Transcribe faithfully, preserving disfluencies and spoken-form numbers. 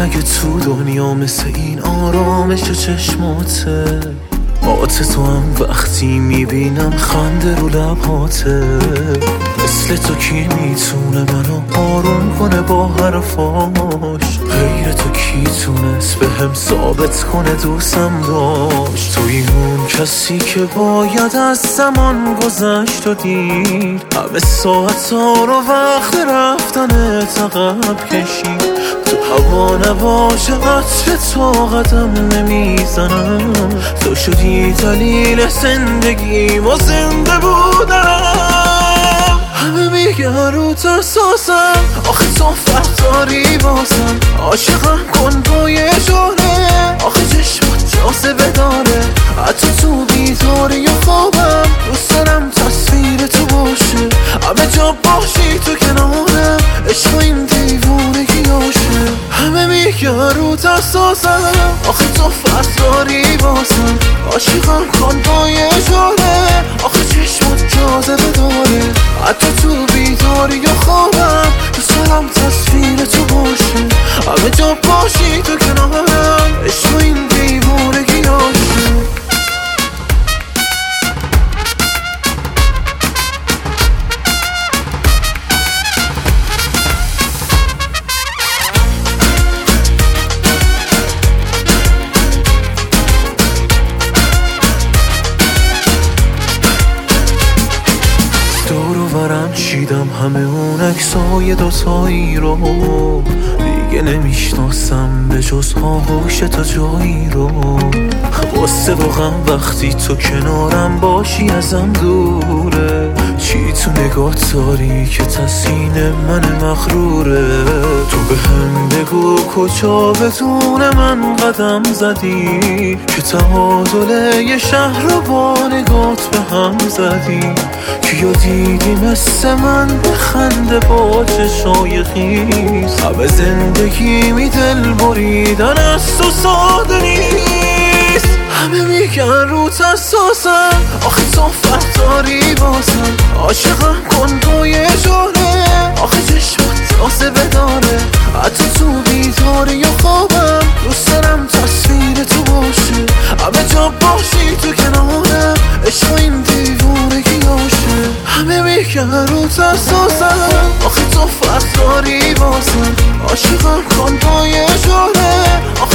مگه تو دنیا مثل این آرامش چشماته؟ آت تو هم وقتی میبینم خنده رو لبهاته. مثل تو کی میتونه منو آروم کنه با حرفاش؟ غیر تو کی تونست به هم ثابت کنه دوستم داشت؟ توی اون کسی که باید از زمان گذشت و دید همه ساعت ها رو وقت رفتن عقب کشید. تو هوا نباشه عطر تو قدم نمیزنم. تو شدی دلیل زندگیم و زنده بودم. همه میگن رو ترساسم، آخه تو فرق داری بازم. عاشقم کن با یه جاره، آخه چشمات جاذبه داره. حتی تو بیداری و خوابم دوست دارم تصویر تو باشه. همه جا باشی تو کنارم، عشق این دیوونگی باشه. همه میگن رو ترساسم، آخه تو فرق داری بازم. عاشقم کن با یه جاره، آخه چشمات جاذبه داره. حتی تو بیداری و خوابم دوست دارم تصویر تو باشه. همه جا باشی تو کنارم، عشق این دیوونگی باشه. دورو ورم چیدم همه اون عکسای دوتایی رو. دیگه نمیشناسم به جز آغوش تا جایی رو. واسه واقعا وقتی تو کنارم باشی ازم دوره. چی تو نگاه داری که تسکین من مغروره؟ تو به هم بگو کجا بدون من قدم زدی که تعادل یه شهر رو با نگات به هم زدی. کیو دیدی مثل من بخنده با چشای خیز؟ همه زندگی می دل بریدن از تو ساده نیست. همه میگن رو ترساسم، آخه تو فرق داری بازم. عاشقم کن با یه جاره، آخه چشمات جاذبه داره. حتی تو بیداری و خوابم دوست دارم تصویر تو باشه. همه جا باشی تو کنارم، عشق این دیوونگی باشه. همه میگن رو ترساسم، آخه تو فرق داری بازم. عاشقم کن با یه جاره،